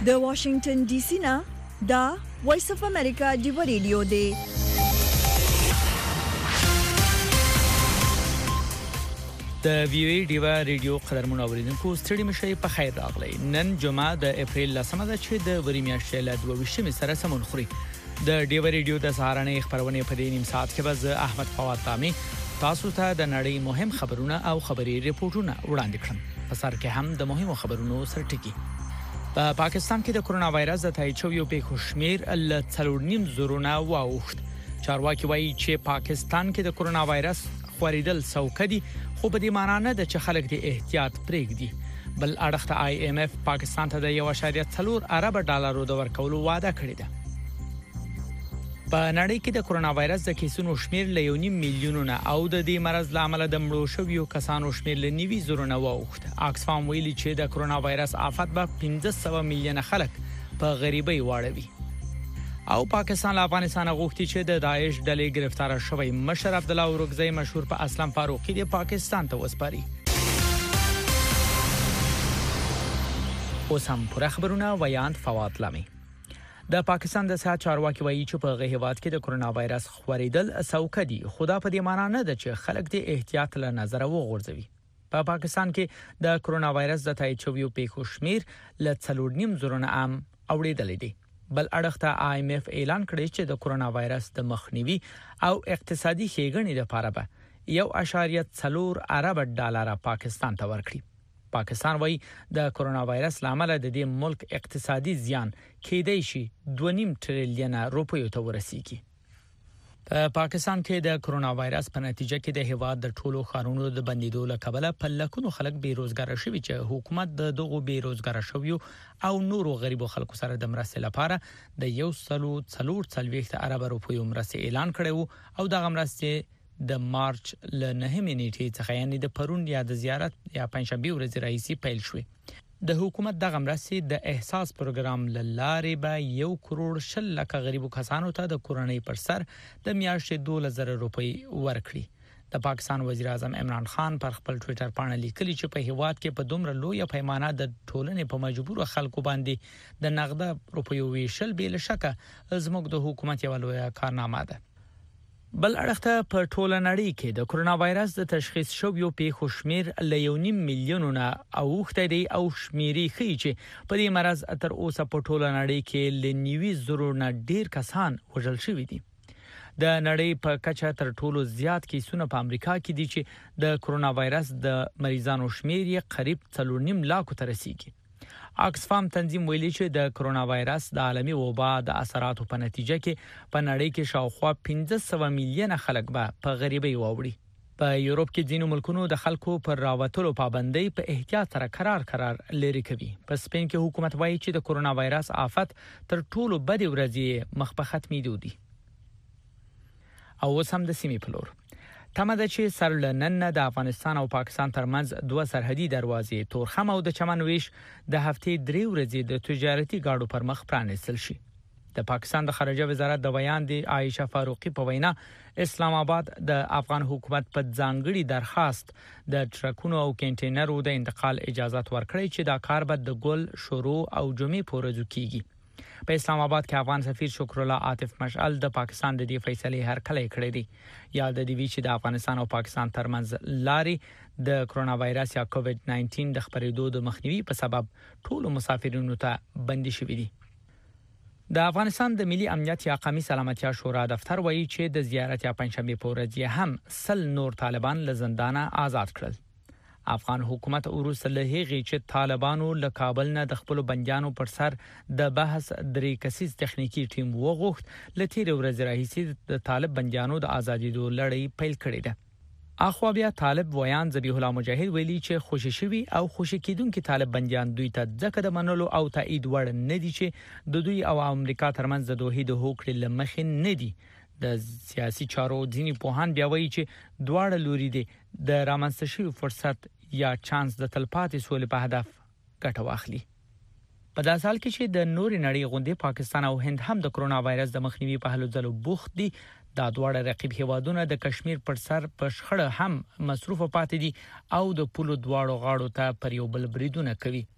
د واشنگټن ډي سي نه دا وایس اف امریکا دی ریډیو دی. د وی ای ډیوا ریډیو قدرمن اوریدونکو ستړي مشي په خیر راغلی. نن جمعه د اپریل 10 ده چې د وری میاشتې له 22 سره سمون خوري. د ډیوا ریډیو د سهارنۍ خبرونه په دې نیم ساعت کې به احمد فواد تامي تاسو ته د نړۍ مهم خبرونه او خبري ریپورتونه وړاندې کړم. په سر کې هم د مهمو خبرونو سرټکی. په پاکستان کې د کرونا وایرس د تایید شویو پیښو شمیر ل 3.5 زرونه واوښت. چارواکي وایي چې پاکستان کې د کرونا وایرس خورېدل سوکدي، خو په دې معنی نه ده چې خلک د احتیاط پرېږدي. بل اړخ ته آی ایم اف پاکستان ته د 1.4 ارب ډالرو د ورکولو وعده کړې ده. په نړۍ کې د کرونا وایرس د کیسونو شمیر له 1.5 میلیونه او د دې مرض لامل د مړو شویو کسانو شمیر له 90 زرونه واوښت. اکسفام ویلي چې د کرونا وایرس آفت به 1500 میلیونه خلک په غریبۍ واړوي. او پاکستان له افغانستان غوښتي چې د داعش ډلې گرفتار شوی مشر عبد الله اورګزی مشهور په اسلام فاروقي د پاکستان ته وسپاري. اوس هم پر خبرونه ویاند فواد لامي. د پاکستان د صحت چارواکي وایي چې په غهیوات کې د کرونا وایرس خورېدل سوکدي، خدا په دې معنی نه ده چې خلک د احتیاط له نظر وغورځوي. په پاکستان کې د کرونا وایرس د تایید شویو پیښو شمیر له 3.5 زرونه عام اوریدل دي. بل اړخ ته آی ایم اف اعلان کړی چې د کرونا وایرس د مخنیوي او اقتصادي ښېګڼې لپاره به 1.4 ارب ډالر پاکستان ته ورکړي. پاکستان وایي د کرونا وایرس لامل د دې ملک اقتصادي زیان کېدای شي 2.5 ټریلیون روپیو ته ورسیږي. په پاکستان کې د کرونا وایرس په نتیجه کې د هیواد د ټولو خارونو د بندیدو لکبله په لکونو خلک بیروزګار شوي چې حکومت د دغو بیروزګار شویو او نورو غریبو خلکو سره د مرستې لپاره د 1.4 ارب روپیو مرستې اعلان کړو او د مرستې د مارچ ل 9 نیټې څخه یعنی د پرون یا د زیارت یا پنځشنبه ورځ رئیسي پیل شوې. د حکومت د مرستې د احساس پروګرام لاره به 1 کروڑ 10 لک غریبو کسانو ته د کورنۍ پر سر د میاشتې 2000 روپۍ ورکړي. د پاکستان وزیر اعظم عمران خان پر خپل ټوئیټر باندې لیکلي چې په هیواد کې په دومره لوی پیمانه د ټولنې په مجبور خلکو باندې د نقد روپیو ویشل بل شکه زموږ د حکومت یو لوی کارنامه ده. بل اړخ ته په ټوله نړۍ کې د کرونا وایرس د تشخیص شویو پیښو شمیر له 1.5 میلیونه اوښته دی او شمیرې ښیي چې په دې مرض تر اوسه په ټوله نړۍ کې ل 90 زرونه ډیر کسان وژل شوي دي. د نړۍ په کچه تر ټولو زیات کیسونه په امریکا کې دي چې د کرونا وایرس د مریضانو شمیر یې قریب 3.5 لاکو ته رسیږي. اکسفام تنظیم ویلي چې د کرونا وایرس د عالمي وبا د اثراتو په نتیجه کې په نړۍ کې شاوخوا 1500 میلیونه خلک به په غریبۍ واوړي. په یورپ کې ځینو ملکونو د خلکو پر راوتلو پابندۍ په احتیاط سره قرار لري کوي. په سپین کې حکومت وایي چې د کرونا وایرس آفت تر ټولو بد ورځې مخ په ختمېدو دي. او اوس هم د سیمې په لور تمه ده چې سر لنن د افغانستان او پاکستان ترمنځ دوه سرحدي دروازې تورخم او د چمن ویش د هفتې 3 ورځې د تجارتي گاډو پر مخ پرانیستل شي. د پاکستان د خارجه وزارت د بیان دی عائشه فاروقی په وینا اسلام آباد د افغان حکومت په ځانګړي درخواست د ټرکونو او کنټینرو د انتقال اجازه ورکړي چې دا کار به د ګل شروع او جمعې پورې کیږي. په اسلام آباد کې افغان سفیر شکر الله عاطف مشعل د پاکستان د دې فیصلې هرکلی کړی دی. یا د دې چې د افغانستان او پاکستان ترمنځ لارې د کرونا وایرس یا کووډ 19 د خپرېدو د مخنیوي په سبب ټول مسافرینو ته بندي شوي دي. د افغانستان د ملي امنیت یا قومي سلامتیا شورا دفتر وایي چې د زیارت یا پنځشنبه په ورځ هم 100 نور طالبان له زندانه آزاد کړل. افغان حکومت وروسته له هغې چې طالبانو له کابل نه د خپل بندیانو پر سر د بحث 3 کسیز تخنیکی ټیم وغوښت، له تیر ورځې راهیسې د طالب بندیانو د ازادېدو لړۍ پیل کړې ده. اخوا بیا طالب ویان ذبیح الله مجاهد ویلي چې خوشی شوی او خوشی کیدونکو طالب بندیان دوی ته ځکه د منلو او تایید وړ نه دي چې د دوی او امریکا ترمنځ د دوه د هوکړې لمخې نه دي. د سیاسي چارو ځینی پوهان بیا وایي چې دواړه لوري دي د رامنځته شوی فرصت یا چانس د تلپاتې سولې په هدف ګټه واخلي. په داسې حال کې چې د نوري نړۍ غوندې پاکستان او هند هم د کرونا وایرس د مخنیوي په هلو ځلو بوخت دي. دا دواړه رقیب هیوادونه د کشمیر پر سر په شخړه هم مصروف پاتې دي او د پولو دواړو غاړو ته پر یو بل بریدونه کوي.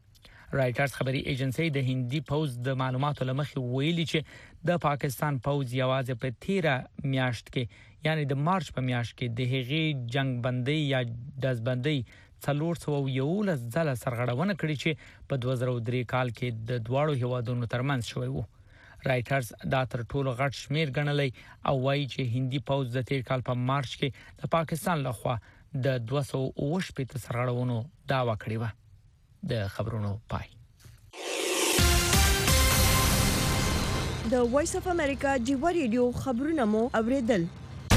رائټرز خبري ایجنسی د هندي پوز د معلوماتو لمخې ویلي چې د پاکستان پوز یوازې په 13 میاشت کې یعنی د مارچ په میاشت کې د هغې جنگ بندي یا دزبندي 411 ځله سرغړونه کړې چې په 2003 کال کې د دواړو هیوادونو ترمنځ شوی وو. رائټرز دا تر ټولو غټ شمیر ګڼلی او وایي چې هندي پوز د تیر کال په مارچ کې د پاکستان لخوا د 208 سرغړونو داوا کړې و. د خبرونو پای. د وایس اف امریکا دیوا ریډیو خبرونه مو اوریدل.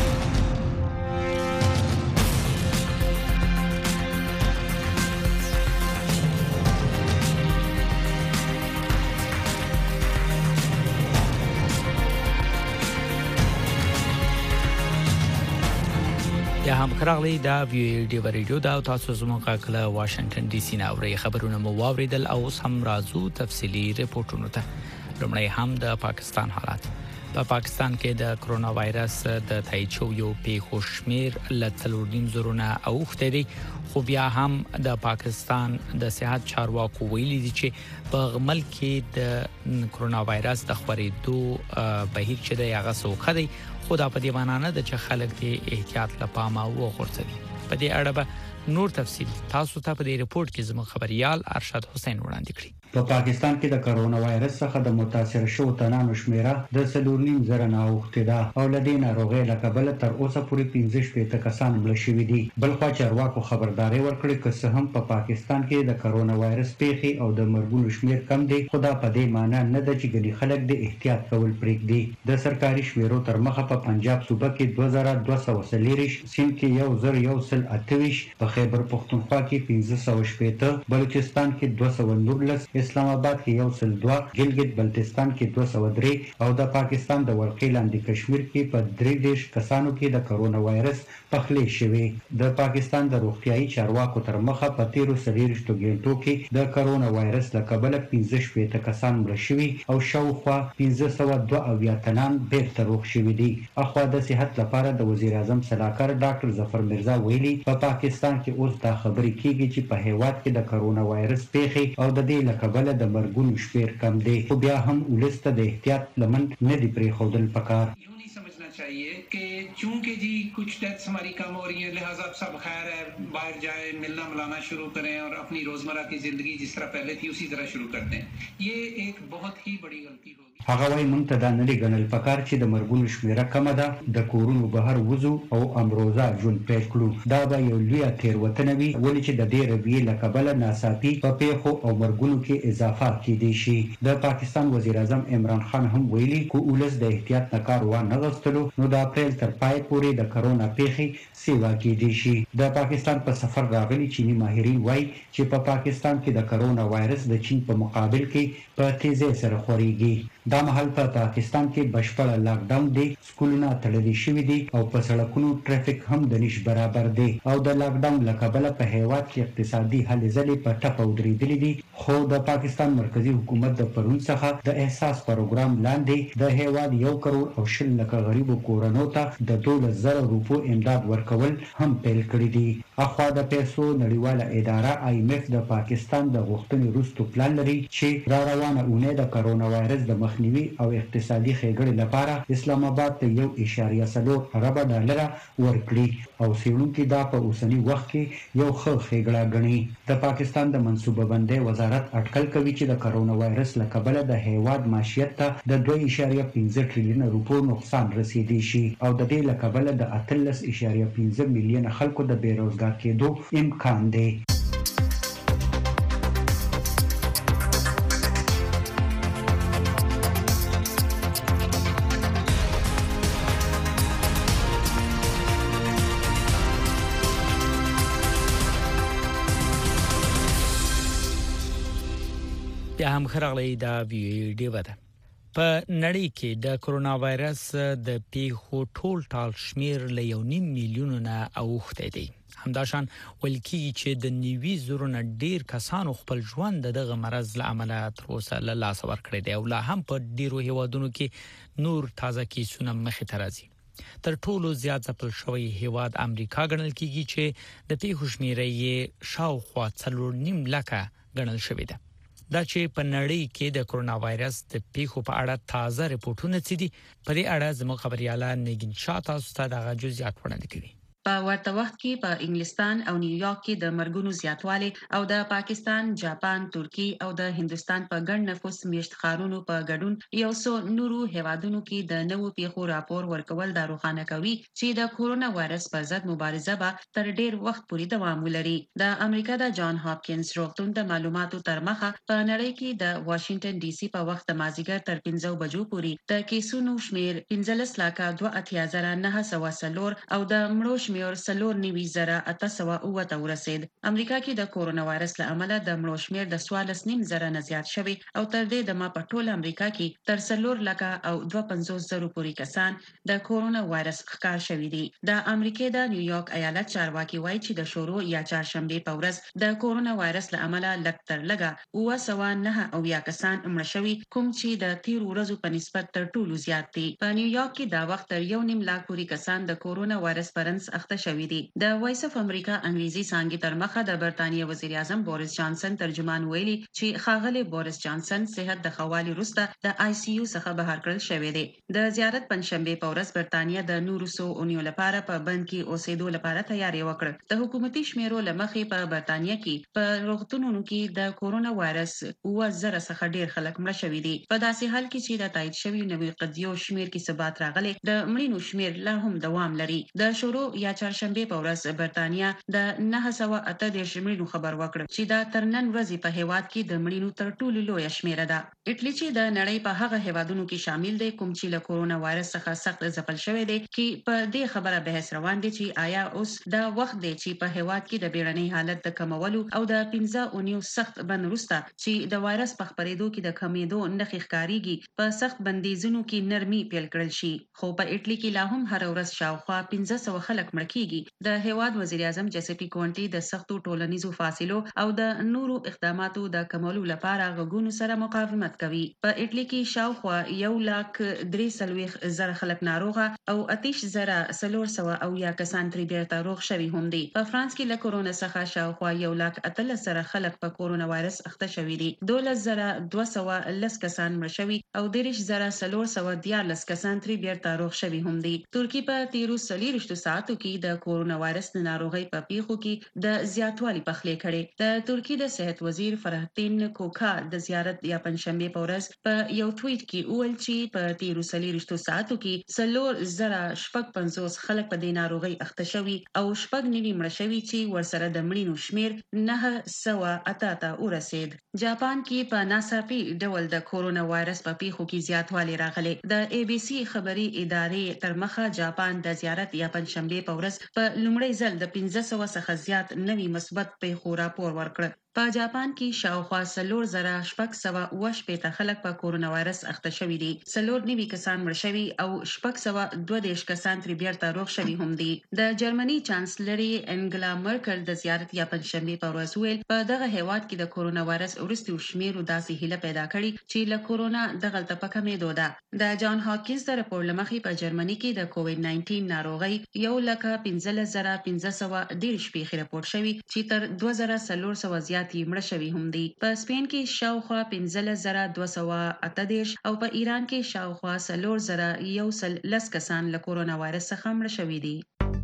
یا هم خراغلی دا ویډیو ریډیو دا تاسو زموږه کله واشنگټن ډي سي نه اوري خبرونه مو واوریدل او سم رازو تفصيلي رپورټونه ته. لومړی هم د پاکستان حالات. په پاکستان کې د کرونا وایرس د تایید یو پیښو شمیر ل 3.5 زرونه اوخته دي، خو بیا هم د پاکستان د صحت چارواکو ویلي دي چې په ملک کې د کرونا وایرس د خورېدو بهیر چې د هغه سوخه دي، خو دا په دې معنی نه ده چې خلک دې احتیاط لپاره وغورځوي. په دې اړه به نور تفصیل تاسو ته په دې رپورت کې زموږ خبريال ارشد حسین وړاندې کړی. په پاکستان کې د کرونا وایرس څخه د متاثر شوو تنانو شمیره د 3.5 زره نه اوخته ده او لدې ناروغي لکبل تر اوسه پورې 15 کسان مړ شوي دي. بلخوا چارواکو خبرداري ورکړې چې څه هم په پاکستان کې د کرونا وایرس پیښې او د مرګونو شمیر کم دي، خو دا په دې معنی نه ده چې ګڼي خلک د احتیاط کول پرېږدي. د سرکاري شمیرو تر مخه په پنجاب صوبه کې 2240، سند کې 1128، په خیبر پختونخوا کې 1580، بلوچستان کې 219، اسلام آباد کې 102، ګلګت بلتستان کې 203 او د پاکستان د ولقې لاندې کشمیر کې په 33 کسانو کې د کرونا وایرس پخلې شوی. د پاکستان د روغتيایي چارواکو تر مخه په 13 غنټو کې د کرونا وایرس له کبله 15 کسان مړ شوي او شاوخوا 1502 تنان بیرته روغ شوي دي. اخوا د صحت لپاره د وزیر اعظم صلاحکار ډاکټر ظفر مرزا ویلي په پاکستان کې اوس دا خبرې کیږي چې په هیواد کې د کرونا وایرس پیښې او د دې لکبله د مرګونو شمیر کم دی، خو بیا هم ولسته د احتیاط لمن نه دی پرېښودل پکار. चाहिए कि चूंकि जी कुछ डेथ्स हमारी कम हो रही हैं, लिहाजा सब खैर है, बाहर जाए, मिलना मिलाना शुरू करें और अपनी रोजमर्रा की जिंदगी जिस तरह पहले थी उसी तरह शुरू कर दें. ये एक बहुत ही बड़ी गलती होगी. هغه وايي موږ ته دا نه ګڼل پکار چې د مرګونو شمیره کمه ده، د کورونو بهر وځو او امروزه ژوند پیل کړو. دا به یو لوی تېروتنه وي، ولې چې د دې رویې له کبله ناڅاپي په پیښو او مرګونو کې اضافه کېدی شي. د پاکستان وزیر اعظم عمران خان هم ویلي کو ولس د احتیاط نه کار وانه غوښتلو نو د اپریل تر پای پورې د کرونا پیښې سیوا کېدی شي. د پاکستان په سفر راغلي چینی ماهرین وایي چې په پاکستان کې د کرونا وایرس د چین په مقابل کې په تیزی سره خوريږي. دا مهال په پاکستان کې بشپړ لاک ډاون دی، سکولونه تړلي شوي دي او په سړکونو ټریفیک هم د نش برابر دی او د لاک ډاون لکبله په هیواد کې اقتصادي هلې ځلې په ټپه ودرېدلې دي. خو د پاکستان مرکزی حکومت د پرون څخه د احساس پروګرام لاندې د هیواد 1 کروڑ او 10 لک غریبو کورونو ته د 12,000 روپو امداد ورکول هم پیل کړی دي. اخوا د پیسو نړیواله اداره IMF د پاکستان د غوښتنې وروسته پلان لري چې را روانه اونۍ د کرونا وایرس د مخنیوي او اقتصادي ښېګړې لپاره اسلام آباد ته 1.4 ارب ډالر ورکړي او څېړونکي دا په اوسني وخت کې یو ښه ښېګړه ګڼي. د پاکستان د منصوبه بندۍ وزارت اټکل کوي چې د کرونا وایرس له کبله د هیواد معیشت ته د 2.5 ټریلیون روپو نقصان رسیدي شي او د دې له کبله د 18.5 میلیون خلکو د بیروزګار کېدو امکان دی. بیا هم خراغلی دا ویډیو ده. په نړۍ کې د کرونا وایرس د پیښو ټال شمیر له 1.5 میلیون نه اوخته دی. همداشان ولکې چې د 90 زره ډیر کسانو خپل ژوند دغه مرض له امله تر اوسه له لاس ورکړی دی او لا هم په ډیرو هیوادونو کې نور تازه کیسونه مخې ته راځي. تر ټولو زیات ځپل شوی هیواد امریکا ګڼل کیږي چې د پیښو شمیره یې شاوخوا 4.5 لکه ګڼل شوې ده. دا چې په نړۍ کې د کرونا وایرس د پیښو په اړه تازه ریپورتونه چدي په دې اړه زموږ خبرياله نگین شاه تاسو ته د جزئیات وړاندې کوي. په ورته وخت کې په انګلستان او نیویارک کې د مرګونو زیاتوالی او د پاکستان، جاپان، ترکی او د هندستان په ګڼ نفوس میشت ښارونو په ګډون یو څو نورو هیوادونو کې د نوو پیښو راپور ورکول دا روښانه کوي چې د کورونا وایرس پر ضد مبارزه به تر ډیر وخت پورې دوام ولري. د امریکا د جان هاپکینز روغتون د معلوماتو تر مخه په نړۍ کې د واشنگټن ډي سي په وخت د مازیګر تر 15 بجو پورې د کیسونو شمیر 15,82,904 او د مړو شمیر 4,9,800 ورسید. امریکا کې د کورونا وایرس له امله د مړو شمیر د 14,000 نه زیات شوی او تر دې دمه په ټوله امریکا کې تر 4,52,000 پورې کسان د کورونا وایرس ښکار شوي دي. د امریکا د نیویارک ایالت چارواکي وایي چې د شورو یا چهارشنبه په ورځ د کورونا وایرس له امله لږ تر لږه 909 کسان مړه شوي، کوم چې د تیر ورځو په نسبت تر ټولو زیات دي. په نیویارک کې دا وخت تر 1.5 لک پورې کسان د کورونا وایرس پرنس اخته شوي دي. د وایس اف امریکا انګریزي څانګې تر مخه د برتانیې وزیر اعظم بوریس جانسن ترجمان ویلي چې ښاغلی بوریس جانسن صحت د خوالي وروسته د آی سی یو څخه بهر کړل شوی دی. د زیارت پنځشنبه په ورځ برتانیې د نورو څو اونیو لپاره په بند کې اوسېدو لپاره تیاری وکړ. د حکومتي شمیرو لمخې په برتانیې کې په روغتونونو کې د کورونا وایرس 9,000 څخه ډیر خلک مړه شوي دي. په داسې حال کې چې د تایید شوی نوي قضیو شمیر کې ثبات راغلی، د مړینو شمیر لا هم دوام لري. د شورو یا چهارشنبه په ورځ برتانیې د 938 مړینو خبر وکړ چې دا تر نن ورځې په هیواد کې د مړینو تر ټولو لویه شمیره ده. اټلی چې د نړۍ په هغه هیوادونو کې شامل دی کوم چې له کورونا وایرس څخه سخت ځپل شوی دی، کې په دې خبره بحث روان دی چې آیا اوس دا وخت دی چې په هیواد کې د بیړنۍ حالت د کمولو او د 15 اونیو سخت بند وروسته چې د وایرس په خپرېدو کې د کمیدو نښې ښکاریږي په سخت بندیزونو کې نرمي پیل کړل شي. خو په اټلی کې لا هم هر ورځ شاوخوا 1500 خلک مړه کیږي. د هیواد وزیر اعظم جیسپی کونټي د سختو ټولنیزو فاصلو او د نورو اقداماتو د کمولو لپاره غوښتنو سره مقاومت کوي. په اټلی کې شاوخوا 1,43,000 خلک ناروغه او 8,400 کسان ترې بیرته روغ شوي هم دي. په فرانس کې له کورونا څخه شاوخوا 1,18,000 خلک په کورونا وایرس اخته شوي دي. 12,210 کسان مړه شوي او 13,414 کسان ترې بیرته روغ شوي هم دي. ترکی په 13 ساعتو کې د کورونا وایرس د ناروغۍ په پیښو کې د زیاتوالي پخلی کړي. د ترکی د صحت وزیر فرحتین کوکا د زیارت یا پنځشنبه په ورځ په یو ټویټ کې وویل چې په 13 ساعتو کې 4,055 خلک په دې ناروغۍ اخته شوي او 9 مړه شوي چې ورسره د مړینو شمیر 908 ته ورسید. جاپان کې په ناڅاپي ډول د کورونا وایرس په پیښو کې زیاتوالی راغلی. د ای بي سي خبري ادارې تر مخه جاپان د زیارت یا پنځشنبه په ورځ په لومړي ځل د 1500 څخه زیات نوي مثبت پیښو راپور ورکړ. په جاپان کې شاوخوا 4,680 خلک په کورونا وایرس اخته شوي دي. 490 کسان مړه شوي او 622 کسان ترې بیرته روغ شوي هم دي. د جرمني چانسلري انګلا مرکل د زیارت یا پنځشنبه په ورځ ویل په دغه هیواد کې د کورونا وایرس وروستیو شمیرو داسې هیله پیدا کړې چې له کورونا دغلته په کمېدو ده. د جان هاپکینز د راپور له مخې په جرمني کې د کووډ 19 ناروغۍ 1,15,410 پیښې راپور شوي چې تر 2,400 زیات مړه شوي هم دي. په سپین کې شاوخوا 15,218 او په ایران کې شاوخوا 4,110 کسان له کورونا وایرس څخه مړه شوي دي.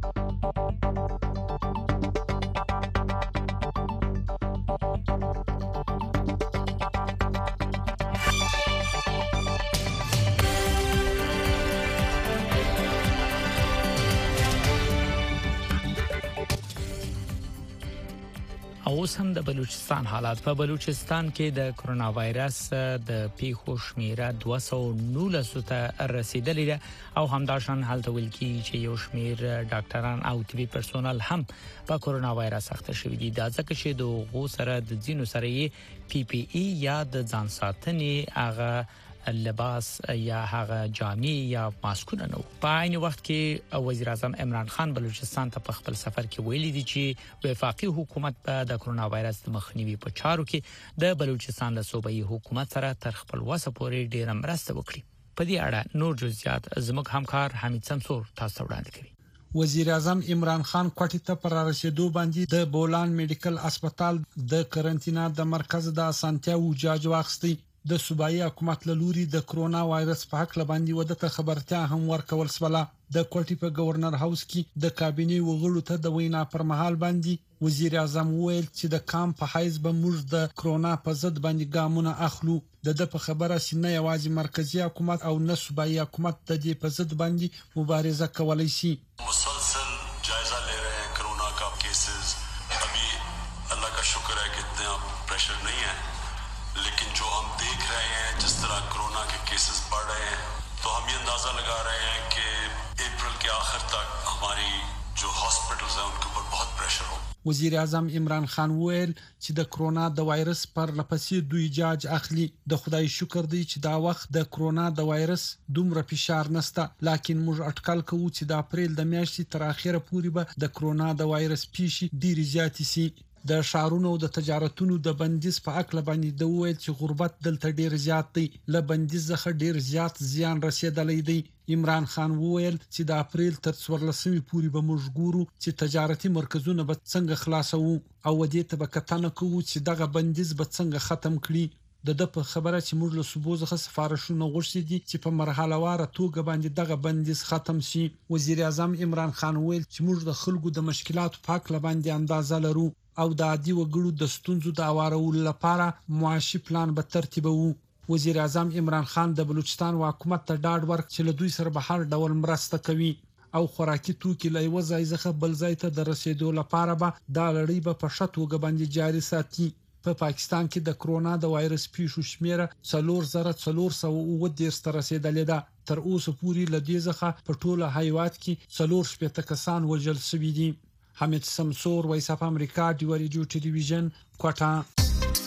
اوس هم د بلوچستان حالات. په بلوچستان کې د کرونا وایرس د پیښو شمیره 219 ته رسیدلې ده او همداشان حالت ویل کی چې یو شمیر ډاکټران او طبي پرسونل هم په کرونا وایرس اخته شوي دي. دا ځکه چې د غو سره د ځینو سره یې پی پی ای یا د ځان ساتنې هغه لباس یا هغه جامې یا ماسکونه نو. په عین وخت کې وزیر اعظم عمران خان بلوچستان ته په خپل سفر کې ویلي دي چې وفاقي حکومت په د کرونا وایرس د مخنیوي په چارو کې د بلوچستان له صوبایي حکومت سره تر خپل وسه پورې ډېر مرسته وکړي. په دې اړه نور جزئیات زموږ همکار حمید سمسور تاسو وړاندې کوي. وزیر اعظم عمران خان کوټې ته پر رسیدو باندې د بولان میډیکل هسپتال د قرنطینه د مرکز د اسانتیاو جاج واخستي د صوبایي حکومت له لوري د کرونا وایرس په حق لباندې ودته خبرتیا هم ورکول سوله د کوټې په گورنر هاوس کې د کابینې وغړو ته د وینا پر مهال باندې وزیر اعظم وویل چې د کام په حیث به موږ د کرونا په ضد باندې ګامونه اخلو د په خبره چې نه یوازې مرکزی حکومت او نه صوبایي حکومت د دې په ضد باندې مبارزه کولای شي مسلسل जायजा ले रहे हैं कोरोना का केसेस अभी अल्लाह का शुक्र है कि इतना प्रेशर नहीं है लेकिन जो हम देख रहे हैं जिस तरह कोरोना के केसेस बढ़ रहे हैं तो हम ये अंदाजा लगा रहे हैं कि अप्रैल के आखिर तक हमारी जो हॉस्पिटल्स हैं उनके ऊपर बहुत प्रेशर हो وزیر اعظم عمران خان وویل چې د کرونا د وایرس پر لپسې دوی جاج اخلي د خدای شکر دی چې دا وخت د کرونا د وایرس دومره فشار نشته لکه موږ اټکل کوو چې د اپریل د میاشتې تر اخره پورې به د کرونا د وایرس پیښې ډېر زیات شي د شهرونو د تجارتونو د بندیز په اړه باندې د وویل چې غربت دلته ډیر زیات دی ل بندیز څخه ډیر زیات زیان رسیدلی دی عمران خان وویل چې د اپریل تر 14 پورې به موږ ګورو چې تجارتي مرکزونه به څنګه خلاصو او ودې ته به کتنه کوو چې دغه بندیز به څنګه ختم کړي د په خبره چې موږ له صوبو څخه سفارښونه غوښتي دي چې په مرحله واره توګه باندې دغه بندیز ختم شي وزیر اعظم عمران خان وویل چې موږ د خلکو د مشکلاتو په اړه باندې اندازه لرو او د عادي وګړو د ستونزو د اوارولو لپاره معاشي پلان به ترتیبوي وزیر اعظم عمران خان د بلوچستان حکومت ته ډاډ ورکړ چې له دوی سره به هر ډول مرسته کوي او خوراکي توکي له یو ځای څخه بل ځای ته د رسیدو لپاره به دا لړۍ به په شتوګه باندې جاري ساتي په پاکستان کې د کرونا د وایرس پیښو شمیره 4410 ته رسیدلې ده تر اوسه پورې له دې څخه په ټوله هیواد کې 480 کسان وژل شوي دي حمید سمسور وایس اف امریکا دی ریډیو ټلویزیون کوټه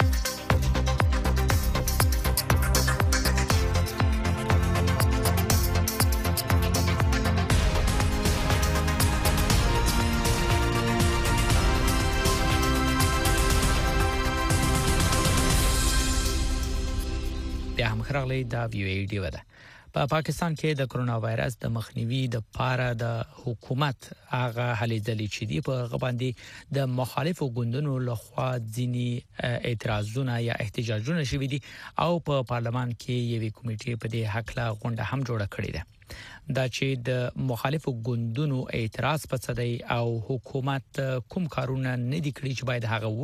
بیا هم خرغلی دا ویو ای ډیو ده په پاکستان کې د کرونا وایرس د مخنیوي د پاره د حکومت هغه هلې ځلې چې دی په غباندې د مخالفو ګوندونو لخوا ځینی اعتراضونه یا احتجاجونه شوي دي او په پارلمان کې یوې کمیټې په دې حق لا غونډه هم جوړه کړې ده دا چې د مخالفو ګوندونو اعتراض پڅدي او حکومت کوم کارونه نه دي کړی چې باید هغه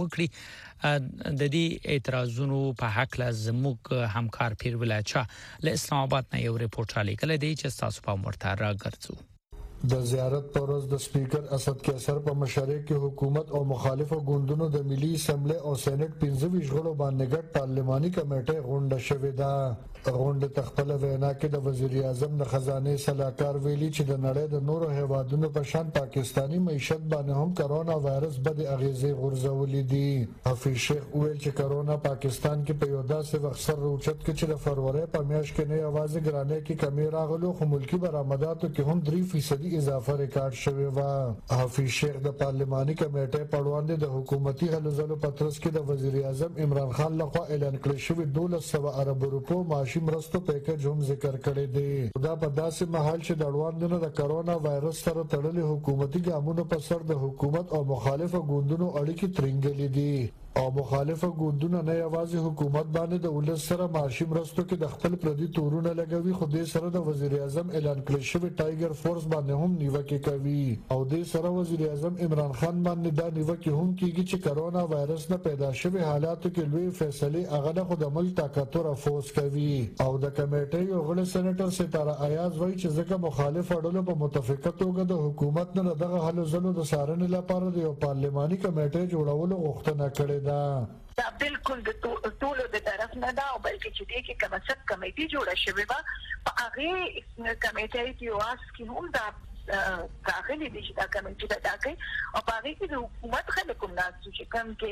وکړي د دې اعتراضونو په حق لا زموږ همکار پیر ولایچا له اسلام آباد نه یو ریپورت را لیکل دی چې تاسو په مرته راګرځو د زیارت پر ورځ د سپیکر اسد کیسر په مشرۍ کې حکومت او مخالفو ګوندونو د ملي اسمبلی او سېنات 15 غړو باندې ګډ پارلماني کمیټه غونډه شوې ده غونډه تخپل وینا کې د وزیر اعظم د خزانه صلاحکار ویلي چې د نړۍ د نورو هیوادونو په شان پاکستانی معیشت باندې هم کرونا وایرس بد اغیزې غورځولې دي حفیظ شیخ ویل چې کرونا پاکستان کې په یو داسې وخت سره روچت کې چې د فروری په میاشت کې نه یوازې ګرانۍ کې کمی راغلو خو ملکی برآمداتو کې هم 3% اضافه ریکارډ شوی و حفیظ شیخ د پارلماني کمیټې په وړاندې د حکومتي هلو ځلو پترس کې د وزیر اعظم عمران خان لخوا اعلان کړی شوی 1200 ارب روپو معاشي مرستو پیکج هم ذکر کړی دی دا په داسې مهال چې د اړوندونو د کرونا وایرس سره تړلې حکومتي ګامونو په سر د حکومت او مخالفو ګوندونو اړیکې ترنګلې دي او مخالفه ګوندونه نه یوازې حکومت باندې د ولس سره معاشي مرستو کې د خپل پردي تورونه لګوي خو دې سره د وزیر اعظم اعلان کړی شوی ټایګر فورس باندې هم نیوکه کوي او دې سره وزیر اعظم عمران خان باندې دا نیوکه هم کوي چې کرونا وایرس نه پیدا شوی حالاتو کې لوی فیصله هغه د خود عمل طاقتور افوز کوي او د کمیټې یو غړي سېنیټر ستاره ایاز وایي چې ځکه مخالف اړولو په متفقه توګه د حکومت نه دغه حل زلو د سارنې لپاره د یو پارلماني کمیټې جوړولو غوښتنه کړې دا بالکل د ټولو د طرف نه دا او بلکې چې دې کې کومه څه کمیټې جوړه شوې و په هغه کمیټې کې واس کې هم دا داخلي دي چې دا کمیټې دا کوي او په هغه کې د حکومت خلکو ناس چې کوم کې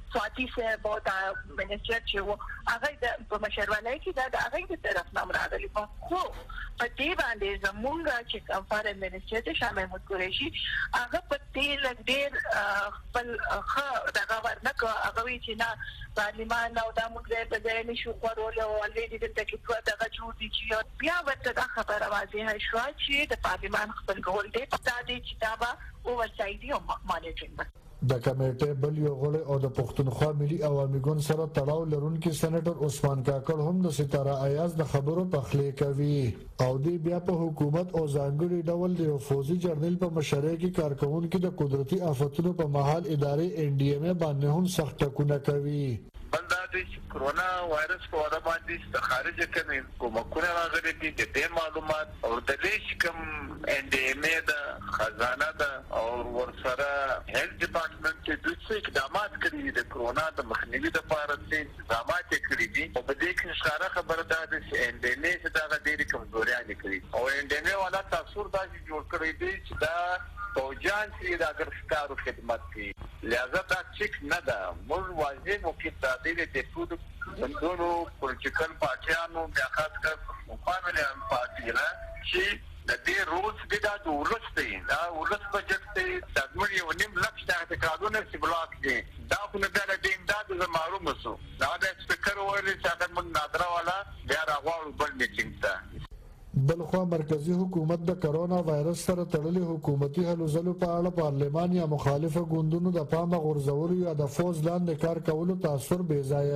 سواتی صاحب او د منسټر چې وو هغه د مشرولای کې د هغه د طرف نام راغلی خو په دې باندې زمونږ چې فارن منسټر ته شامل متګریشي هغه په دې لګډیر خپل دغه ورنکه هغه وی چې نه پارلیمان او د موږ په ځای نشو کولای او لې دې ته کې دغه جوړ دي چې بیا ورته د خبره واضحه شو چې د پارلیمان خپل ګول دی په دې چې دا به اوورسایډ او مانیټرینګ د کمیټې بل یو غړی او د پښتونخوا ملي عوامي ګوند سره تړاو لرونکي سېنیټر عثمان کاکړ هم د ستاره ایاز د خبرو پخلی کوي او دی بیا په حکومت او ځانګړي ډول د فوزي جرنیل په مشرۍ کې کارکونکو د قدرتي آفتونو په محل ادارې ان ډي ام ای باندې هم سخت ټکونه کوي بلدا د کرونا وایرس په اړه باندې د خارجه کوي کومکونه راغلي دي د معلومات او د لیش کوم ان ډي ام ای د خزانه ده او ورسره هیلث ډپارټمنټ چې د څه اقدامات کړي د کرونا د مخنیوي لپاره چې اقدامات کړي دي او په دې کې ښکاره خبره ده چې ان ډي ام ای څخه د ډېری کمزوري کړي او ان ډي ام ای ولا تاثیر دا جوړ کړی دی چې دا فوجان چې د اګرستارو خدمت کوي لہذا دا چیک نه ده موږ واضح موقف دا دی د ټول بندونو پولیټیکل پارټیانو د خاص کر مقابله پارټي نه چې د دې روز د ولستي دا ولست بجټ ته تضمین یو نیم لک ته کارونه چې بلاک دي دا په نظر د د معلومه سو دا د سپیکر ویل چې دا من نادره والا بیا راغواړو بل میټینګ ته بلخوا مرکزی حکومت د کرونا وایرس سره تړلې حکومتي هلو ځلو په اړه پارلمان یا مخالفه ګوندونو د پامه غورځولو یا د فوز لاندې کار کولو تاثیر بې ځایه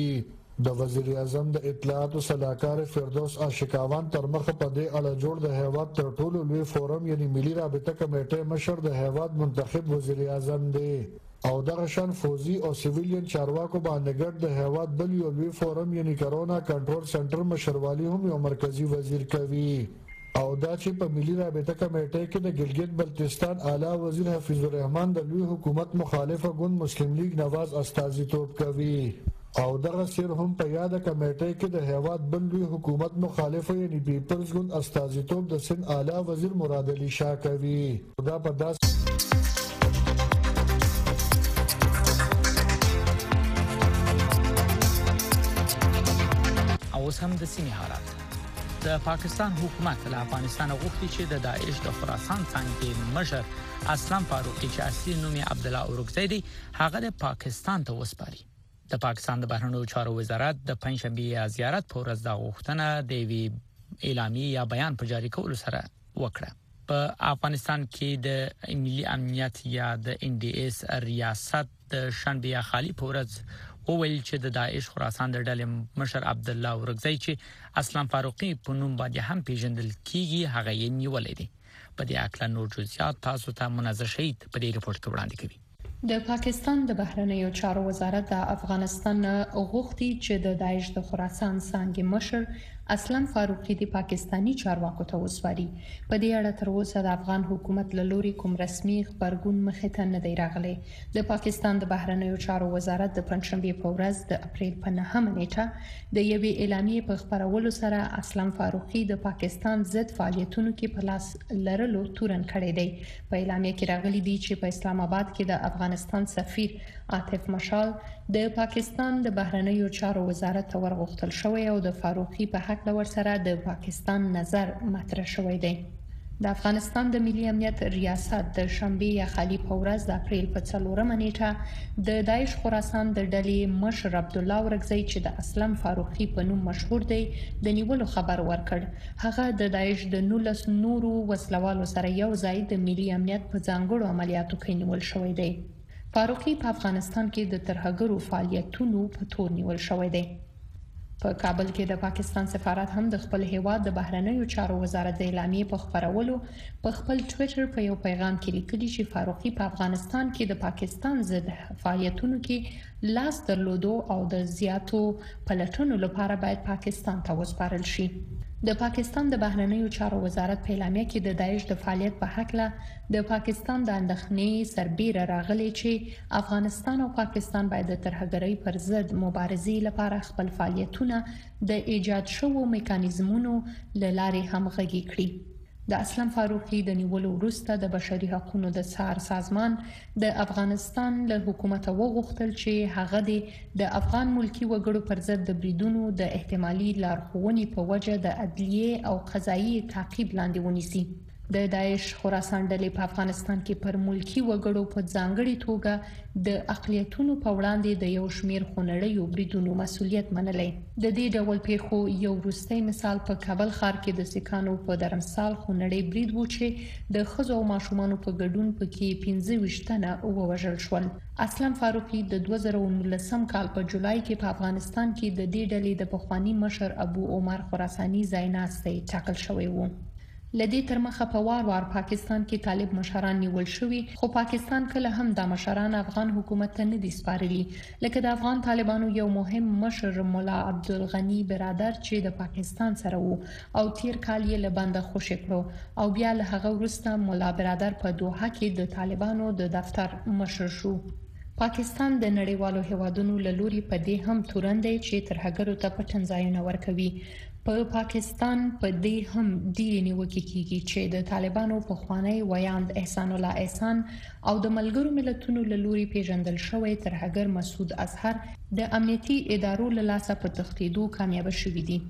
بلی د وزیر اعظم د اطلاعات او صلاحکار فردوس عاشقاوان تر مخه په دې اړه جوړ د هیواد تر ټولو لوی فورم یعنی ملي رابطه کمیټې مشر د هیواد منتخب وزیر اعظم دی او دغه شان فوزي او سیویلین چارواکو باندې ګډ د هیواد بل یو لوی فورم یعنی کرونا کنټرول سنټر مشروالی هم یو مرکزی وزیر کوي او دا چې په ملي رابطه کمیټې کې د ګلګت بلتستان اعلی وزیر حفیظ الرحمن د لوی حکومت مخالفه ګوند مسلم لیگ نواز استازیتوب کوي او دغه سیر هم په یاد کمیټې کې د هیواد بل لوی حکومت مخالفه یعنی پیپلز ګوند استازیتوب د سن اعلی وزیر مراد علي شاه کوي دا په داس اوس هم د سیمې حالات د پاکستان حکومت له افغانستان غوښتي چې د داعش د خراسان څنګه مشر اسلام فاروقي چې اصلي نوم یې عبد الله اورکزی دی هغه د پاکستان ته وسپاري د پاکستان د بهرنیو چارو وزارت د پنځشنبه زیارت په ورځ د غوښتنه د وی اعلامیه یا بیان په جاری کولو سره وکړه په افغانستان کې د ملي امنیت یا د ان ډي اس ریاست د شنبه خالی په ورځ وویل چې د داعش خراسان د ډلې مشر عبد الله اورکزی چې اسلام فاروقي په نوم باندې هم پیژندل کیږي هغه یې نیولې دي په دې اړه نور جزئیات تاسو ته منظر شهید په دې ریپورت کې وړاندې کوي د پاکستان د بهرنیو چارو وزارت د افغانستان غوښتي چې د داعش د خراسان څنګه مشر اسلام فاروقي د پاکستانی چارواکو ته وسپاري په دې اړه تر اوسه د افغان حکومت له لوري کوم رسمي خبرګون مخې ته نه دی راغلی د پاکستان د بهرنیو چارو وزارت د پنځشنبه په ورځ د اپریل په 9 نیټه د یوې اعلامیې په خبرولو سره اسلام فاروقي د پاکستان ضد فعالیتونو کې په لاس لرلو تورن کړی دی په اعلامیه کې راغلي دي چې په اسلام آباد کې د افغانستان سفیر عاطف مشال د پاکستان د بهرنیو چارو وزارت ته ورغوښتل شوی او د فاروقي په حق لور سره د پاکستان نظر مطرح شوی دی د افغانستان د ملي امنیت ریاست د شنبه یا خالی په ورځ د اپریل په 4 نیټه د داعش خراسان د ډلې مشر عبد الله اورکزی چې د اسلام فاروقي په نوم مشهور دی د نیولو خبر ورکړ هغه د داعش د 19 نورو وسلوالو سره یو ځای د ملي امنیت په ځانګړو عملیاتو کې نیول شوی دی فاروقي په افغانستان کې د ترهګرو فعالیتونو په تور نیول شوی دی په کابل کې د پاکستان سفارت هم د خپل هیواد د بهرنیو چارو وزارت د اعلامیې په خبرولو په خپل ټوئیټر په یو پیغام کې لیکلي چې فاروقي په افغانستان کې د پاکستان ضد فعالیتونو کې لاس درلودو او د زیاتو پلټنو لپاره باید پاکستان ته وسپارل شي د پاکستان د بهرنیو چارو وزارت په اعلامیه کې د داعش د فعالیت په حق له د پاکستان د اندېښنې سربېره راغلي چې افغانستان او پاکستان باید د ترهګرۍ پر ضد مبارزې لپاره خپل فعالیتونه د ایجاد شوو میکانیزمونو له لارې همغږي کړي د اسلم فاروقي د نیولو وروسته د بشري حقوقو د څار سازمان د افغانستان له حکومت وغوښتل چې هغه د افغان ملکی وګړو پر ضد د بریدونو د احتمالي لارښوونې په وجه د عدلیه او قضایي تعقیب لاندې ونیسي. د داعش خراسان ډلې په افغانستان کې پر ملکی وګړو په ځانګړي توګه د اقلیتونو په وړاندې د یو شمیر خونړیو بریدونو مسؤلیت منلی. د دې ډول پیښو یو وروستی مثال په کابل ښار کې د سکانو په درمسال خونړی برید و چې د ښځو او ماشومانو په ګډون پکې 15 تنه ووژل شول. اسلم فاروقي د 2019 کال په جولای کې په افغانستان کې د دې ډلې د پخوانی مشر ابو عمر خراساني ځایناستی ټاکل شوی و. لدې تر مخه په وار پاکستان کې طالب مشران نیول شوي، خو پاکستان کله هم د مشران افغان حکومت ته نه دي سپارلي، لکه د افغان طالبانو یو مهم مشر مولا عبدالغنی برادر چې د پاکستان سره وو او تیر کال یې له بنده خوشی کړو او بیا له هغه وروسته مولا برادر په دوحه کې د طالبانو د دفتر مشر شو. پاکستان د نړیوالو هیوادونو له لوري په دې هم تورن دی چې ترهګرو ته پټن ځایونه ورکوي. په پاکستان په دې هم ډیرې نیوکې کیږي چې د طالبانو پخوانی ویاند احسان الله احسان او د ملګرو ملتونو له لوري پیژندل شوی ترهګر مسعود اظهر د امنیتي ادارو له لاسه په تښتېدو کامیاب شوي دي.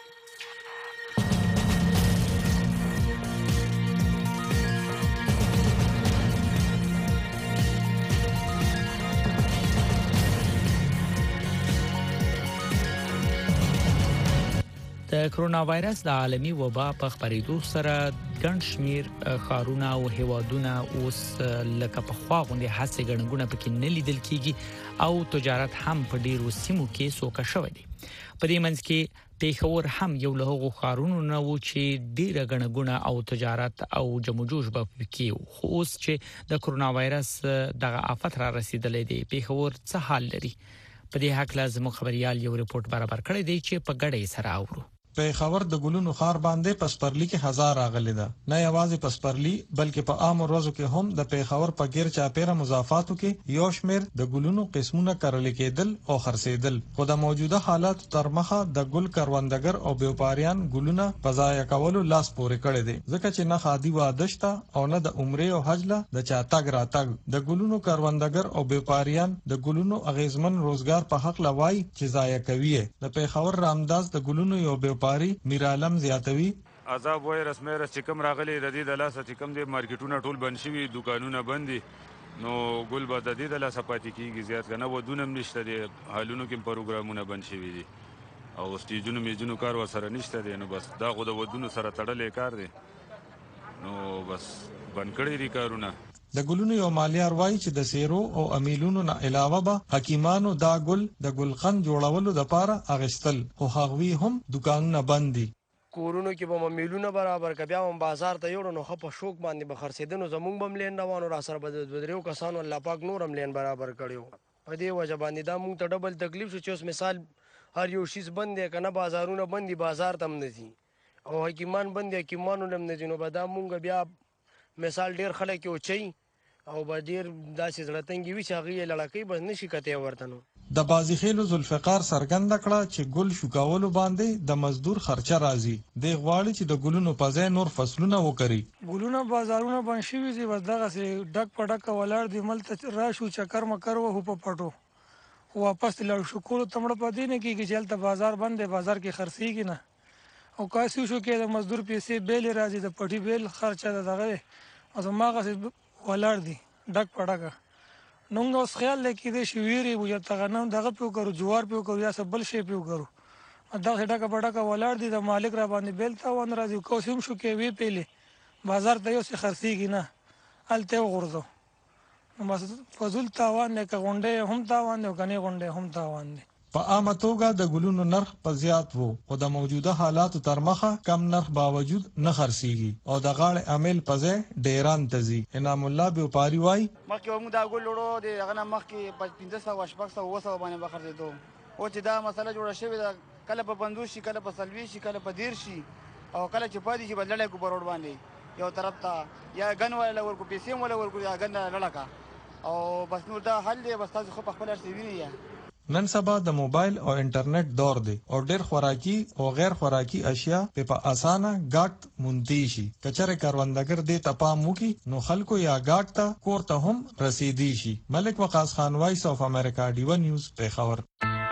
د کرونا وایرس د عالمي وبا په خبرېدو سره ګڼ شمیر ښارونه او هیوادونه اوس لکه په خوا غونډې هڅې ګڼګونه پکې نه لیدل کیږي او تجارت هم په ډیرو سیمو کې سوکه شوی دی. په دې منځ کې پیښور هم یو له هغو ښارونو نه و چې ډیره ګڼګونه او تجارت او جموجوش به پکې خو اوس چې د کرونا وایرس دغه آفت را رسیدلې دی، پیښور څه حال لري؟ په دې حق لازم خبريال یو ریپورت برابر کړی دی چې په ګډه سره اورو. پیښور د ګلونو خار باندې پسپرلی کې هزار راغلی ده، نه یوازې پسپرلی بلکې په عام ورځو کې هم د پیښور په غیر چاپیره مضافاتو کې یو شمیر د ګلونو قسمونه کرل کېدل او خرڅېدل، خو د موجوده حالات تر مخه د ګل کروندګر او بیوپاریان ګلونه په ځای کولو لاس پورې کړی دي، ځکه چې نه خادي وادشته او نه د عمره او حج له د چاتګ راتګ. د ګلونو کروندګر او بیوپاریان د ګلونو اغیزمن روزګار په حق لوي چې ځای کوي. د پیښور رامداز د ګلونو یو پاری میر عالم زیاتوي. عذاب وایرس مېرس چې کوم راغلي د دې د لاسه چې کوم د مارکیټونه ټول بند شوي، دکانونه بند دي، نو ګل به د دې د لاسه پاتې کیږي زیات کنه. ودونه هم نشته دي، حالونو کې پروګرامونه بند شوي دي او سټیجونو میجونو کار ورسره نشته دي، نو بس دا خو د ودونو سره تړلې کار دی، نو بس بند کړی دي کارونه. د ګلونو یو مالیار وایي چې د سیرو او امیلونو نه علاوه به حکیمانو دا ګل د ګلخن جوړولو لپاره اغشتل، خو هغوی هم دکانونه بند دي. کورونو کې به میلونه برابر ک بیا هم بازار ته یوړو نو خپ شوق باندې به خرڅیدنو زمونږ بم لین روانو را سره به د دریو کسانو الله پاک نورم لین برابر کړیو. په دې وجه باندې دا مونږ ته ډبل تکلیف شو چې اوس مثال هر یو شیز بند دی کنه، بازارونه بند دي، بازار تم نه دي او حکیمان بند دي، حکیمانو لم نه دي، نو به دا مونږ بیا مثال ډیر خلک یو چي او به ډیر داسې زړه تنګي وي چې هغه لړکې به نشي کته ورته. نو د بازی خېلو ذوالفقار سرګند کړه چې ګل شوکاولو باندې د مزدور خرچه راځي، د غواړي چې د ګلونو په ځای نور فصلونه وکړي. ګلونه بازارونه باندې شوي دي، بس دغه سي ډک پډک ولر دي، ملته راشو چکر مکر وو په پټو واپس لړ شو کول تمړه پدې نه کیږي چې هلته بازار بند دی، بازار کې خرڅيږي نه او کاسي شو کې د مزدور پیسې بیل راځي، د پټي بیل خرچه دغه او ماغه ولر دي ډک پډک. نو اوس خیال لکه دې شویری وو ته غنم دغه پیو کرو، جوار پیو کرو یا سبل شی پیو کرو، دغه ډکه پډکه ولر دي، د مالک را باندې بیل تا ون راځي کوسم شو کې وی پیلې بازار ته یو څه خرڅيږي نه الته ورځو، نو بس فزول تاوان نه کغونډه هم تاوان نه کني غونډه هم تاوان نه. په عامه توګه د ګلونو نرخ په زیات وو او د موجوده حالاتو تر مخه کم نرخ باوجود نه خرڅيږي او د غاړې عمل په ځای ډیران تزي. انعام الله بیوپاری وای مخکې موږ دا ګل وړو د هغه مخکې 1500 شپږ 200 باندې بخرځېدو، او چې دا مسله جوړه شوې ده کله په 50 شي، کله په 30 شي، کله په 10 شي او کله چې پاتې شي بدلړې کو پروړ باندې یو طرف ته یا غن ولا ورکو پیسې ولا ورکو یا غن لړکا او بس نور دا حل دی، بس تاسو خو په خپل ارسي ویني. نن سبا د موبایل او انټرنیټ دور دی او ډېر خوراکي او غیر خوراکي اشیاء په اسانه گاګت مونتی شي. کچره کاروندګر دې تپام وکي نو خلکو یا گاګ ته کور ته هم رسیدي شي. ملک وقاص خان، وایس اف امریکا، ډیو نیوز، پیښور.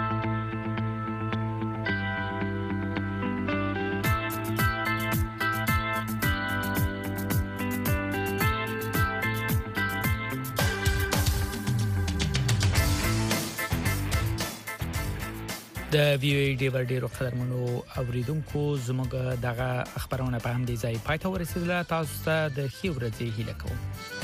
د وی ای ډیرو قدرمنو اوریدونکو زموږ دغه خبرونه په هم دي ځای پاتې ورسېدله. تاسو ته د ښې ورځې هیله کوم.